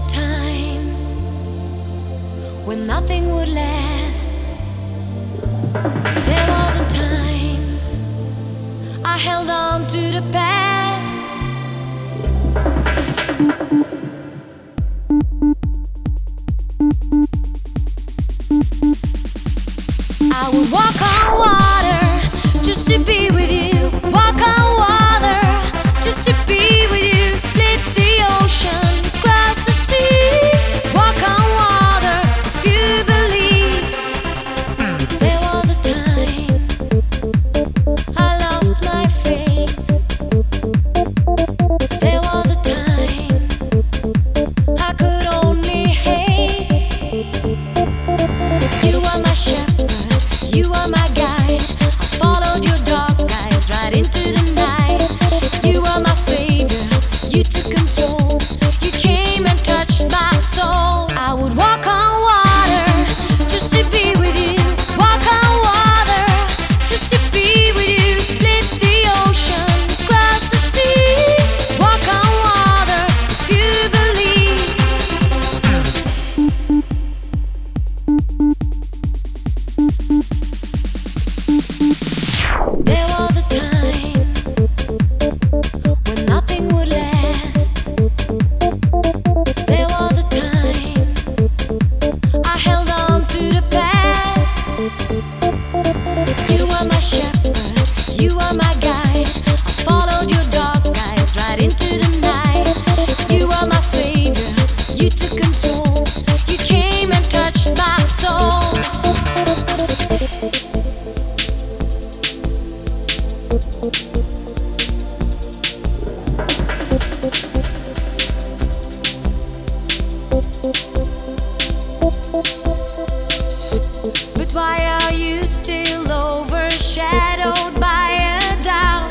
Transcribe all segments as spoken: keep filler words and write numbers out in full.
time when nothing would last. There was a time I held on to the past. I would walk on water just to be with you. Walk on water just to be with you. Split the ocean, cross the sea. Walk on water if you believe. There was a time I lost my faith. There was a time I could only hate. You are my shepherd, you are my guide. I followed your dark eyes right into the night. You are my savior, you took control. You came and touched my soul. I would walk on water just to be with you. Walk on water just to be with you. Split the ocean, cross the sea. Walk on water if you believe. There was a time when nothing would last. There was a time I held on to the past. You are my shepherd, you are my guide. I followed your dark eyes right into the night. You are my savior, you took control. You came and touched my soul. But why are you still overshadowed by a doubt?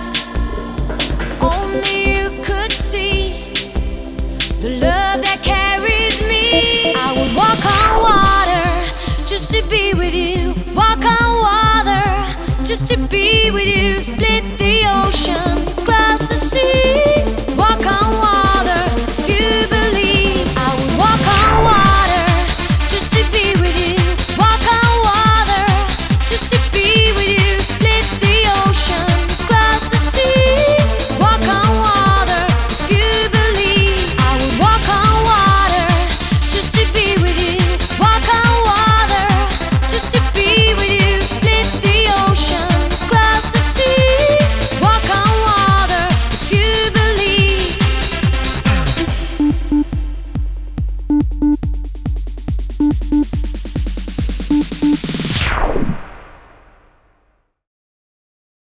Only you could see the love that carries me. I would walk on water just to be with you. Walk on water just to be with you. Split the ocean,